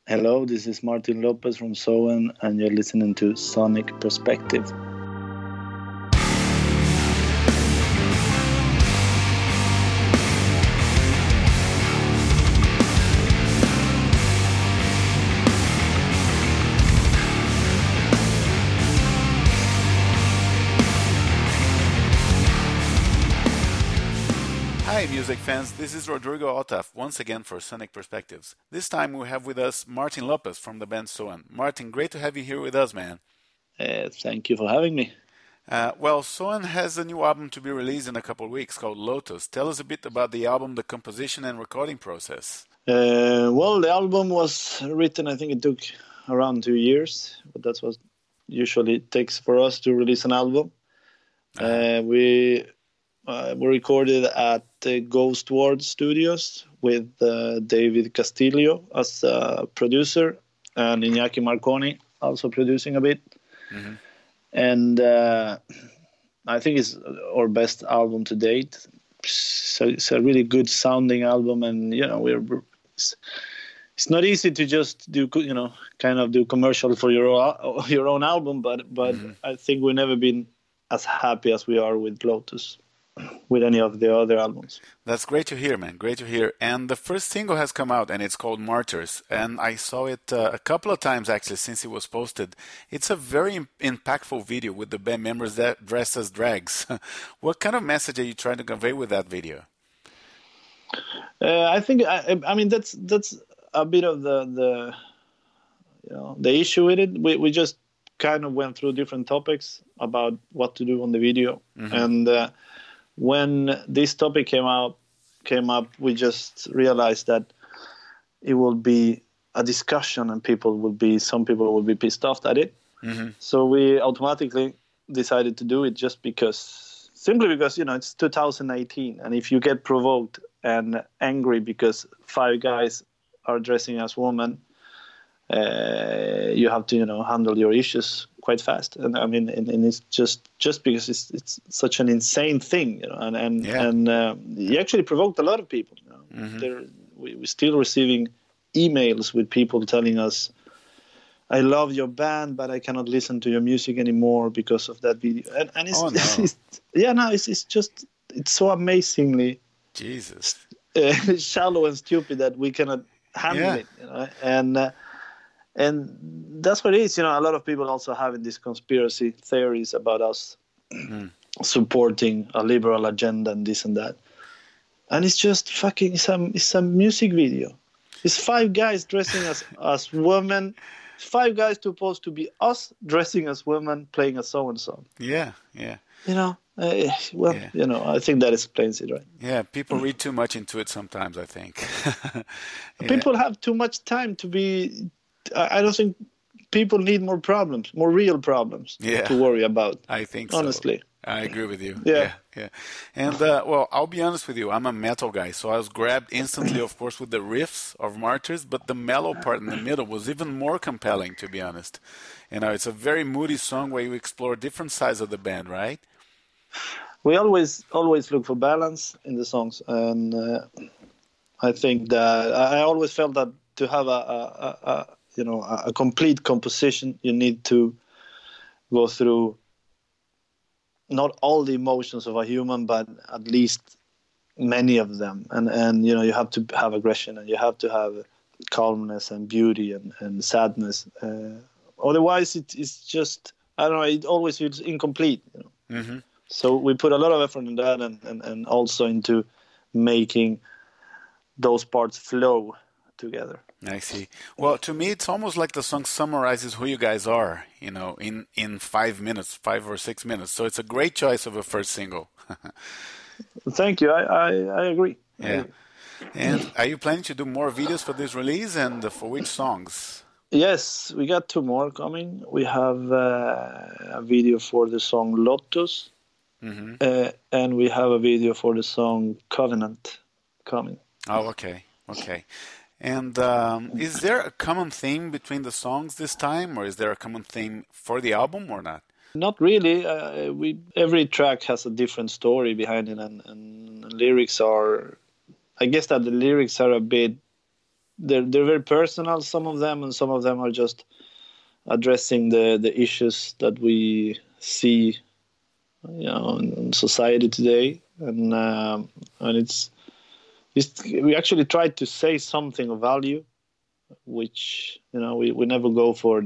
Hello, this is Martin Lopez from Soen, and you're listening to Sonic Perspective. Hi, music fans. This is Rodrigo Otaf once again for Sonic Perspectives. This time we have with us Martin Lopez from the band Soen. Martin, great to have you here with us, man. Thank you for having me. Well, Soen has a new album to be released in a couple of weeks called Lotus. Tell us a bit about the album, the composition and recording process. Well, the album was written, I think it took around 2 years, but that's what usually it takes for us to release an album. We recorded at the Ghost Ward Studios with David Castillo as a producer and Iñaki Marconi also producing a bit. Mm-hmm. And I think it's our best album to date. So it's a really good sounding album, and it's not easy to just do kind of do commercial for your own album, but Mm-hmm. I think we've never been as happy as we are with Lotus, with any of the other albums. That's great to hear, man. Great to hear. And the first single has come out, and it's called Martyrs. And I saw it a couple of times, actually, since it was posted. It's a very impactful video with the band members that dressed as drags. What kind of message are you trying to convey with that video? I think, I mean, that's a bit of the issue with it. We just kind of went through different topics about what to do on the video. Mm-hmm. And when this topic came up, we just realized that it will be a discussion, and some people will be pissed off at it. Mm-hmm. So we automatically decided to do it simply because it's 2018, and if you get provoked and angry because 5 guys are dressing as women, you have to handle your issues quite fast. And I mean, and it's just because it's such an insane thing, and he actually provoked a lot of people. Mm-hmm. We're still receiving emails with people telling us, "I love your band, but I cannot listen to your music anymore because of that video." And it's so amazingly Jesus shallow and stupid that we cannot handle it, and that's what it is. A lot of people also having these conspiracy theories about us supporting a liberal agenda and this and that. And it's just fucking it's a music video. It's 5 guys dressing as women. 5 guys supposed to be us dressing as women playing a so-and-so. Yeah. I think that explains it, right? Yeah, people read too much into it sometimes, I think. People have too much time to be... I don't think people need more real problems to worry about. I think honestly. So. I agree with you. Yeah. And, well, I'll be honest with you. I'm a metal guy, so I was grabbed instantly, of course, with the riffs of Martyrs, but the mellow part in the middle was even more compelling, to be honest. It's a very moody song where you explore different sides of the band, right? We always look for balance in the songs, and I think that I always felt that to have a complete composition, you need to go through not all the emotions of a human, but at least many of them. And you have to have aggression, and you have to have calmness and beauty and sadness. Otherwise, it's just, I don't know, it always feels incomplete. Mm-hmm. So we put a lot of effort in that, and also into making those parts flow together. I see. Well, to me, it's almost like the song summarizes who you guys are, in 5 minutes, 5 or 6 minutes. So it's a great choice of a first single. Thank you. I agree. Yeah. And are you planning to do more videos for this release, and for which songs? Yes, we got 2 more coming. We have a video for the song Lotus, and we have a video for the song Covenant coming. Oh, okay. And is there a common theme between the songs this time, or is there a common theme for the album or not? Not really. Every track has a different story behind it, and lyrics are... I guess that the lyrics are a bit they're very personal, some of them, and some of them are just addressing the issues that we see, in society today, and we actually tried to say something of value, which we never go for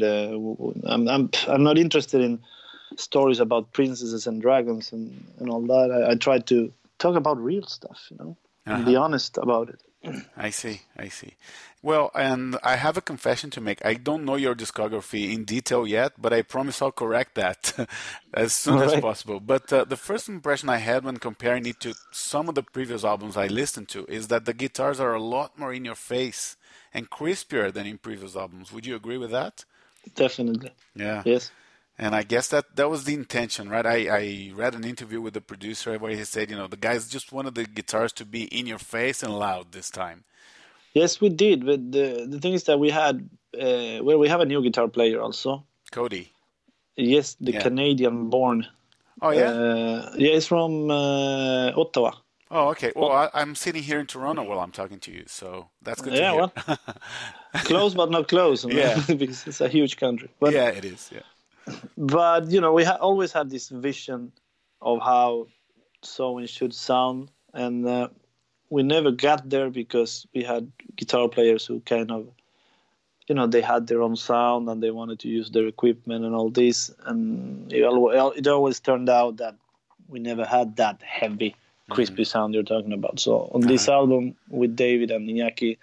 I'm not interested in stories about princesses and dragons and all that. I try to talk about real stuff, and be honest about it. I see. Well, and I have a confession to make. I don't know your discography in detail yet, but I promise I'll correct that as soon as possible. But the first impression I had when comparing it to some of the previous albums I listened to is that the guitars are a lot more in your face and crispier than in previous albums. Would you agree with that? Definitely. Yeah. Yes. And I guess that was the intention, right? I read an interview with the producer where he said, the guys just wanted the guitars to be in your face and loud this time. Yes, we did. But the thing is that we had, we have a new guitar player also. Cody. Yes, the Canadian-born. Oh, yeah? He's from Ottawa. Oh, okay. Well, I'm sitting here in Toronto while I'm talking to you, so that's good to hear. Well, close but not close. Yeah. Because it's a huge country. But, yeah, it is, yeah. But, we always had this vision of how Soin should sound, and we never got there because we had guitar players who kind of, they had their own sound and they wanted to use their equipment and all this, and it always turned out that we never had that heavy, crispy sound you're talking about. So on this album with David and Iñaki,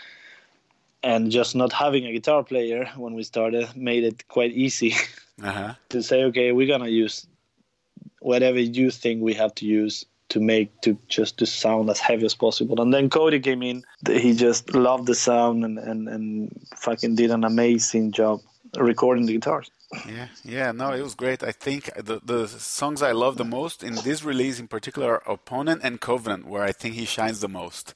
and just not having a guitar player when we started made it quite easy to say, okay, we're gonna use whatever you think we have to use to sound as heavy as possible. And then Cody came in. He just loved the sound and fucking did an amazing job recording the guitars. Yeah, no, it was great. I think the songs I love the most in this release in particular are Opponent and Covenant, where I think he shines the most.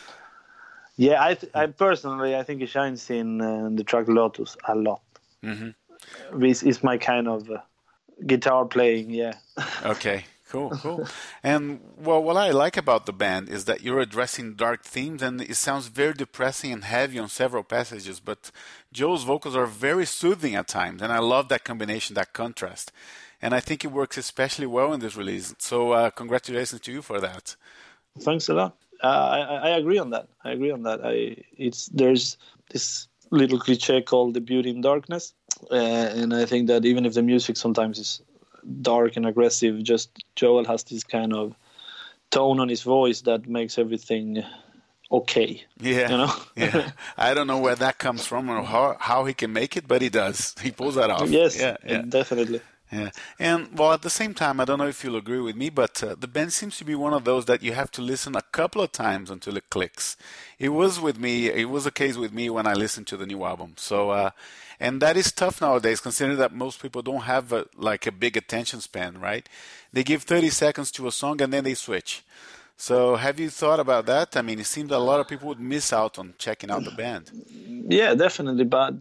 Yeah, I personally, I think he shines in the track Lotus a lot. This is my kind of guitar playing, yeah. Okay, cool. And well, what I like about the band is that you're addressing dark themes, and it sounds very depressing and heavy on several passages, but Joe's vocals are very soothing at times, and I love that combination, that contrast. And I think it works especially well in this release. So congratulations to you for that. Thanks a lot. I agree on that. There's this little cliche called the beauty in darkness, and I think that even if the music sometimes is dark and aggressive, just Joel has this kind of tone on his voice that makes everything okay. Yeah. I don't know where that comes from or how he can make it, but he does. He pulls that off. Yes, definitely. Yeah, and well, at the same time, I don't know if you'll agree with me, but the band seems to be one of those that you have to listen a couple of times until it clicks. It was the case with me when I listened to the new album. So, and that is tough nowadays, considering that most people don't have a big attention span, right? They give 30 seconds to a song and then they switch. So, have you thought about that? I mean, it seems that a lot of people would miss out on checking out the band. Yeah, definitely, but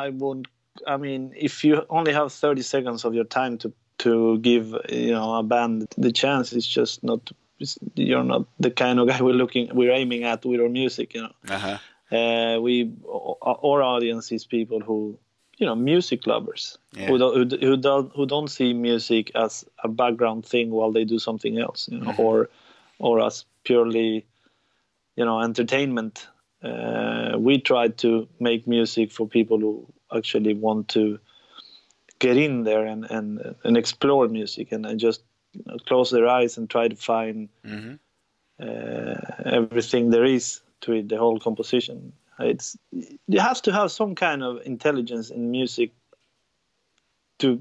if you only have 30 seconds of your time to give a band the chance, it's just not. You're not the kind of guy we're aiming at with our music. Our audience is people who, music lovers, who don't see music as a background thing while they do something else, or as purely, entertainment. We try to make music for people who actually want to get in there and explore music and just close their eyes and try to find everything there is to it, the whole composition. You have to have some kind of intelligence in music to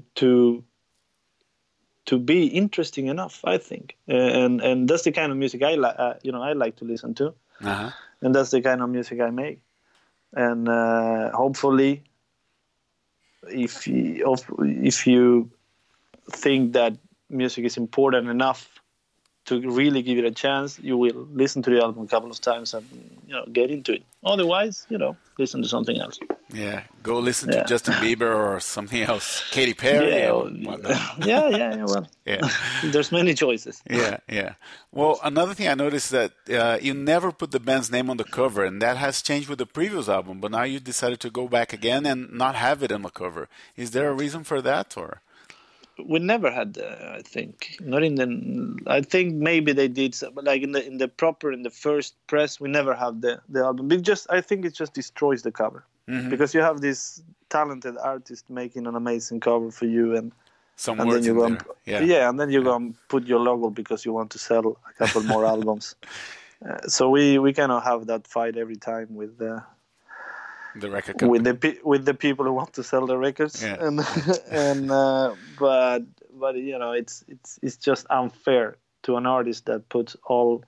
be interesting enough, I think, and that's the kind of music I like to listen to, and that's the kind of music I make, and hopefully. If you think that music is important enough to really give it a chance, you will listen to the album a couple of times and get into it. Otherwise, listen to something else. Yeah, go listen to Justin Bieber or something else, Katy Perry and whatnot. Yeah. Well, there's many choices. Yeah. Well, another thing I noticed is that you never put the band's name on the cover, and that has changed with the previous album. But now you decided to go back again and not have it on the cover. Is there a reason for that, or? We never had, I think, not in the. I think maybe they did, but like in the first press, we never have the album. I think it just destroys the cover, because you have this talented artist making an amazing cover for you, and then you go, and then you go and put your logo because you want to sell a couple more albums. So we kind of have that fight every time with the record company. with the people who want to sell the records, but it's just unfair to an artist that puts all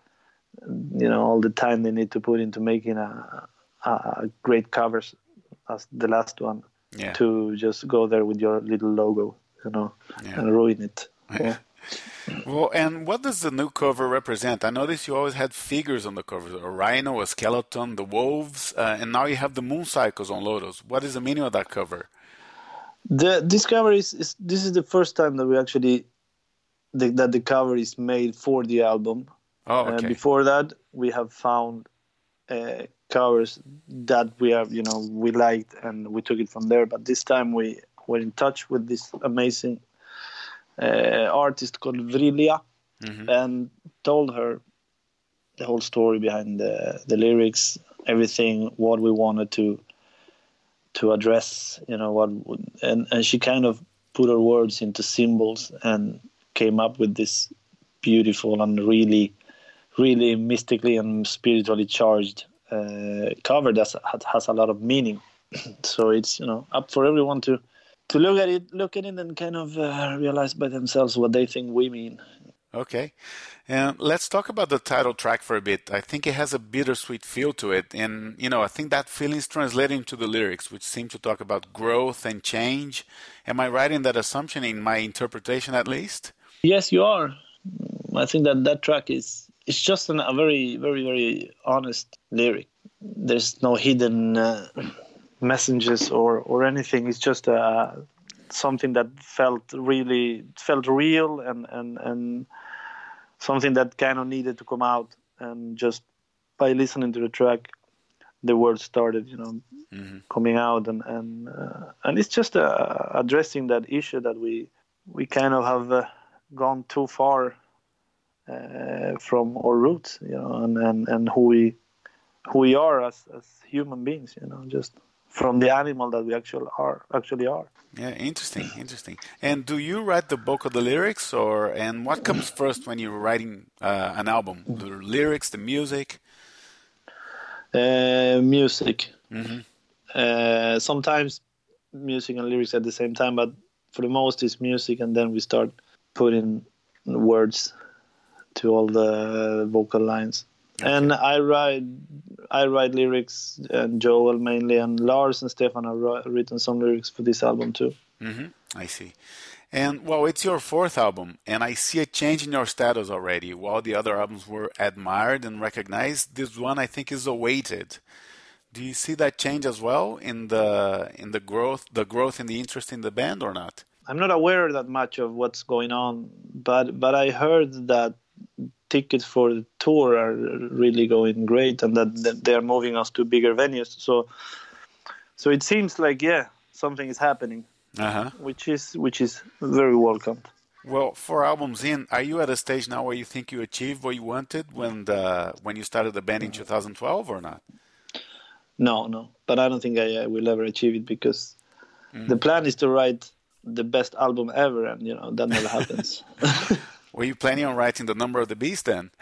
the time they need to put into making a great covers as the last one, to just go there with your little logo, and ruin it. Yeah. Well, and what does the new cover represent? I noticed you always had figures on the covers, a rhino, a skeleton, the wolves, and now you have the moon cycles on Lotus. What is the meaning of that cover? This cover this is the first time that we actually that the cover is made for the album. Oh, okay. Before that, we have found covers that we liked, and we took it from there. But this time we were in touch with this amazing artist called Vrilia, and told her the whole story behind the lyrics, everything, what we wanted to address, and she kind of put her words into symbols and came up with this beautiful and really, really mystically and spiritually charged cover that has a lot of meaning. So it's up for everyone to look at it and kind of realize by themselves what they think we mean. Okay. And let's talk about the title track for a bit. I think it has a bittersweet feel to it. And, I think that feeling is translated into the lyrics, which seem to talk about growth and change. Am I right in that assumption, in my interpretation at least? Yes, you are. I think that track it's just a very, very, very honest lyric. There's no hidden messages or anything. It's just something that felt real and something that kind of needed to come out. And just by listening to the track, the words started coming out, and it's just addressing that issue that we kind of have gone too far from our roots, and who we are as human beings, just from the animal that we actually are. Yeah, interesting. And do you write the bulk of the lyrics, and what comes first when you're writing an album? The lyrics, the music? Music. Sometimes music and lyrics at the same time, but for the most it's music, and then we start putting words to all the vocal lines. Okay. And I write lyrics, and Joel mainly, and Lars and Stefan have written some lyrics for this album too. I see. And it's your fourth album, and I see a change in your status already. While the other albums were admired and recognized, this one I think is awaited. Do you see that change as well in the growth in the interest in the band, or not? I'm not aware that much of what's going on, but I heard that tickets for the tour are really going great, and that they're moving us to bigger venues. So it seems like something is happening, which is very welcome. Well, 4 albums in, are you at a stage now where you think you achieved what you wanted when you started the band in 2012, or not? No, but I don't think I will ever achieve it, because the plan is to write the best album ever, and that never happens. Were you planning on writing The Number of the Beast then?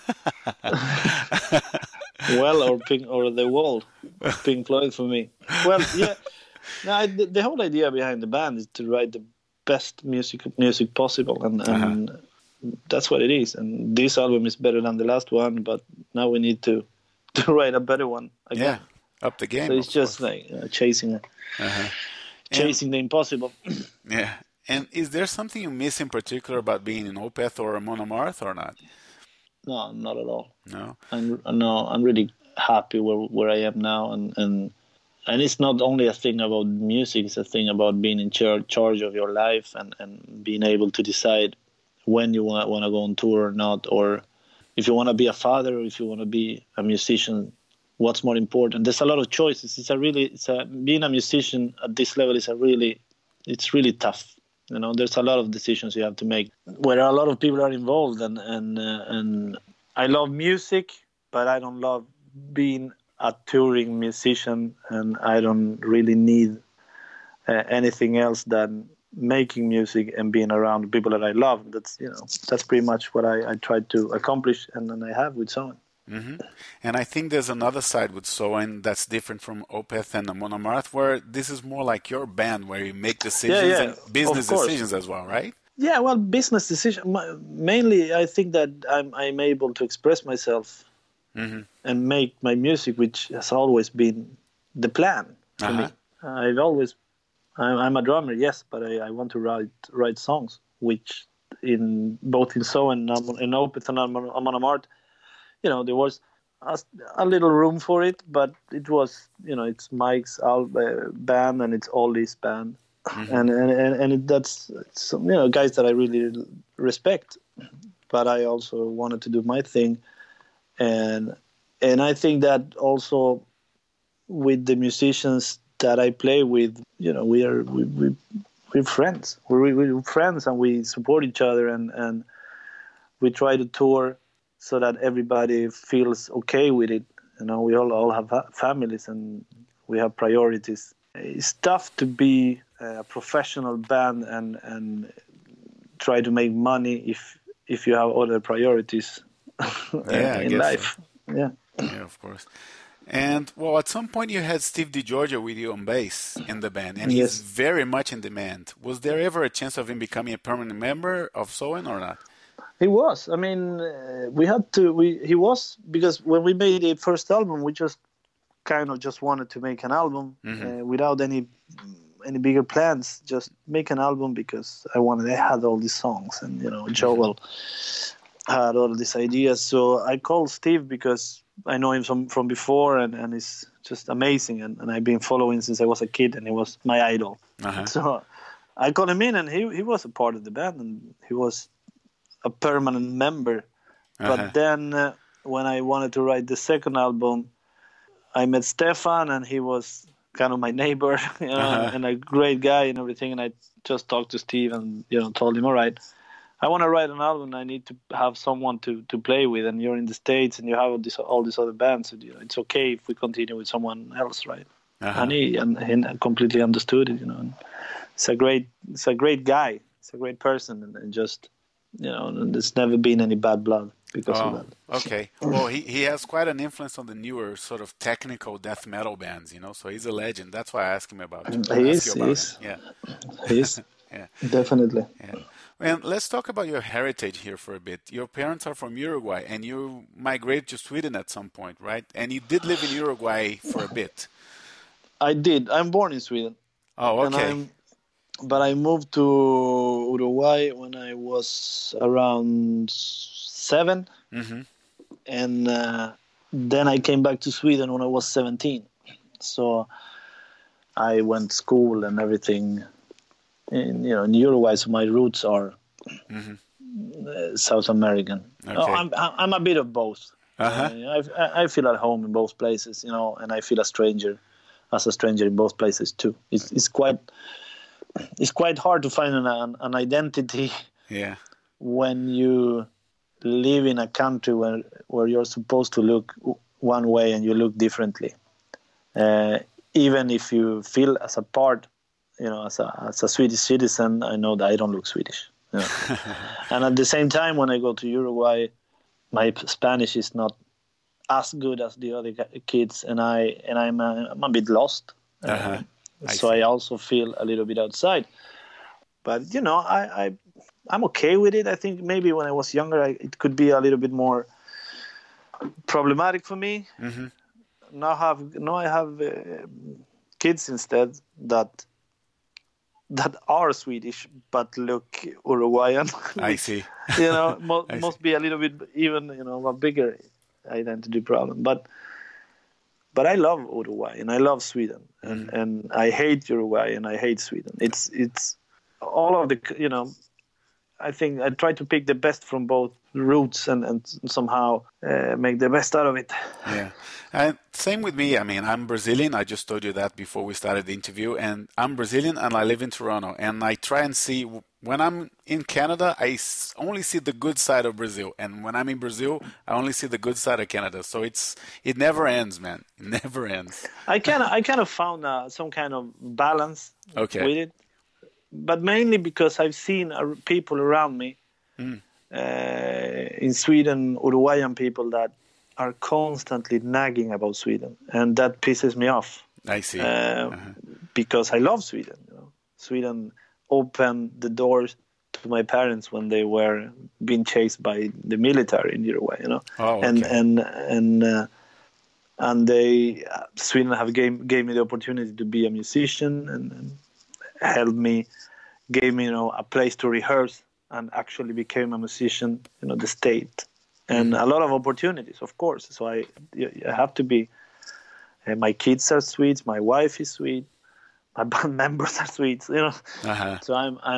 Well, or The Wall, Pink Floyd for me. Well, yeah. No, the whole idea behind the band is to write the best music possible, and that's what it is. And this album is better than the last one, but now we need to write a better one again. Yeah, up the game. So it's just like chasing the impossible. Yeah. And is there something you miss in particular about being in Opeth or Amon Amarth, or not? No, not at all. No. I'm really happy where I am now, and it's not only a thing about music. It's a thing about being in charge of your life and being able to decide when you want to go on tour or not, or if you want to be a father or if you want to be a musician. What's more important? There's a lot of choices. Being a musician at this level it's really tough. There's a lot of decisions you have to make where a lot of people are involved, and I love music, but I don't love being a touring musician, and I don't really need anything else than making music and being around people that I love. That's pretty much what I tried to accomplish, and I have with Soen. Mm-hmm. And I think there's another side with Soen that's different from Opeth and Amon Amarth, where this is more like your band, where you make decisions and business decisions as well, right? Yeah, well, business decision. Mainly, I think that I'm able to express myself and make my music, which has always been the plan for me. I'm a drummer, yes, but I want to write songs, which both in Soen and in Opeth and Amon Amarth, there was a little room for it, but it was, it's Mike's band and it's Ollie's band. And that's guys that I really respect, but I also wanted to do my thing, and I think that also with the musicians that I play with, we're friends. We're friends, and we support each other, and we try to tour so that everybody feels okay with it. We all have families and we have priorities. It's tough to be a professional band and try to make money if you have other priorities in life. So. Yeah, of course. And well, at some point you had Steve DiGiorgio with you on bass in the band, and he's very much in demand. Was there ever a chance of him becoming a permanent member of Soen or not? He was. I mean, he was, because when we made the first album, we just kind of just wanted to make an album without any bigger plans. Just make an album because I had all these songs, and Joel had all these ideas. So I called Steve because I know him from before, and he's just amazing, and I've been following since I was a kid, and he was my idol. So I called him in, and he was a part of the band, and he was a permanent member. But then when I wanted to write the second album, I met Stefan, and he was kind of my neighbor, and a great guy and everything. And I just talked to Steve and told him, all right, I want to write an album. I need to have someone to play with, and you're in the States and you have all these other bands. So, it's okay if we continue with someone else, right? And he completely understood it. And it's a great guy. It's a great person, and just there's never been any bad blood because of that. Okay. Well, he has quite an influence on the newer sort of technical death metal bands, so he's a legend. That's why I asked him about it. He is. Yeah. He is. Yeah. Definitely. Yeah. And let's talk about your heritage here for a bit. Your parents are from Uruguay, and you migrated to Sweden at some point, right? And you did live in Uruguay for a bit. I did. I'm born in Sweden. Oh, okay. But I moved to Uruguay when I was around 7. And then I came back to Sweden when I was 17. So I went to school and everything in Uruguay. So my roots are South American. Okay. I'm a bit of both. I feel at home in both places, and I feel as a stranger in both places too. It's quite hard to find an identity when you live in a country where you're supposed to look one way and you look differently. Even if you feel as a part, as a Swedish citizen, I know that I don't look Swedish. And at the same time, when I go to Uruguay, my Spanish is not as good as the other kids, and I'm a bit lost. So I also feel a little bit outside. But, I'm okay with it. I think maybe when I was younger, it could be a little bit more problematic for me. Now I have kids instead that that are Swedish but look Uruguayan. I see. Must be a little bit even a bigger identity problem. But I love Uruguay and I love Sweden, and I hate Uruguay and I hate Sweden. It's all of the I think I try to pick the best from both roots and somehow make the best out of it. Yeah. And same with me. I mean, I'm Brazilian. I just told you that before we started the interview. And I'm Brazilian and I live in Toronto. And I try and see, when I'm in Canada, I only see the good side of Brazil. And when I'm in Brazil, I only see the good side of Canada. So it never ends, man. It never ends. I kind of found some kind of balance with it. But mainly because I've seen people around me in Sweden, Uruguayan people that are constantly nagging about Sweden, and that pisses me off. I see. Because I love Sweden. Sweden opened the doors to my parents when they were being chased by the military in Uruguay. Oh, okay. And they Sweden have gave me the opportunity to be a musician and helped me, gave me a place to rehearse, and actually became a musician, the state, and a lot of opportunities, of course. So I have to be. My kids are Swedes. My wife is Swede. My band members are Swedes. So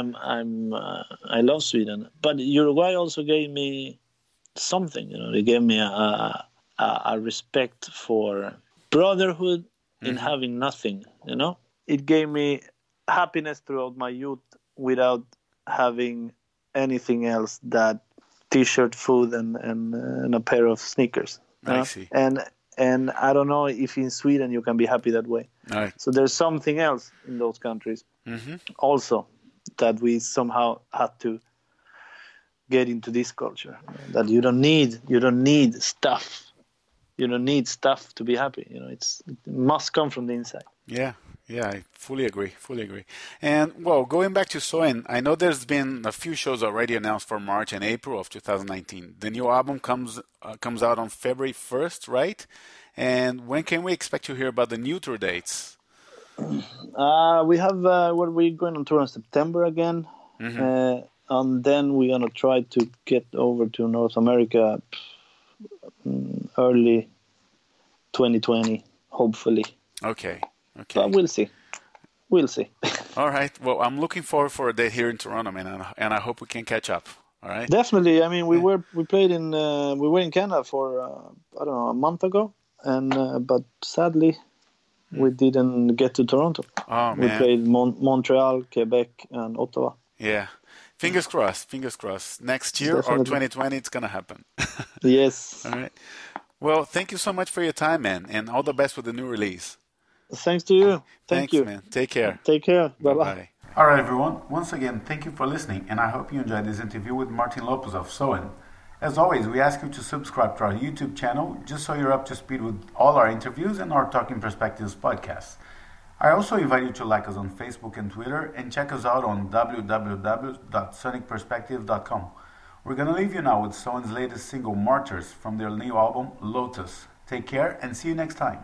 I love Sweden, but Uruguay also gave me something. They gave me a respect for brotherhood in having nothing. It gave me happiness throughout my youth without having anything else that t-shirt, food, and a pair of sneakers. I see. And I don't know if in Sweden you can be happy that way. Right. So there's something else in those countries also that we somehow had to get into this culture. That you don't need stuff. You don't need stuff to be happy. It must come from the inside. Yeah, I fully agree. And, well, going back to Soen, I know there's been a few shows already announced for March and April of 2019. The new album comes out on February 1st, right? And when can we expect to hear about the new tour dates? We have, we're going on tour in September again. And then we're going to try to get over to North America early 2020, hopefully. Okay. But we'll see. All right. Well, I'm looking forward for a day here in Toronto, man, and I hope we can catch up. All right. Definitely. I mean, we were in Canada for I don't know, a month ago, and but sadly we didn't get to Toronto. Oh man. We played Montreal, Quebec, and Ottawa. Yeah. Fingers crossed. Next year or 2020, it's gonna happen. Yes. All right. Well, thank you so much for your time, man, and all the best with the new release. Thanks to you. Thanks, you, man. Take care. Bye-bye. All right, everyone. Once again, thank you for listening, and I hope you enjoyed this interview with Martin Lopez of Soen. As always, we ask you to subscribe to our YouTube channel just so you're up to speed with all our interviews and our Talking Perspectives podcasts. I also invite you to like us on Facebook and Twitter and check us out on www.sonicperspective.com. We're going to leave you now with Soen's latest single, Martyrs, from their new album, Lotus. Take care and see you next time.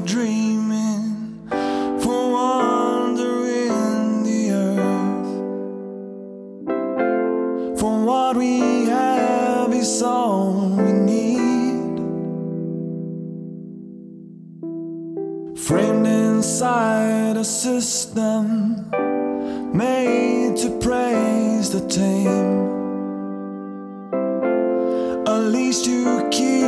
dreaming, for wandering the earth. For what we have is all we need, framed inside a system made to praise the tame. At least you keep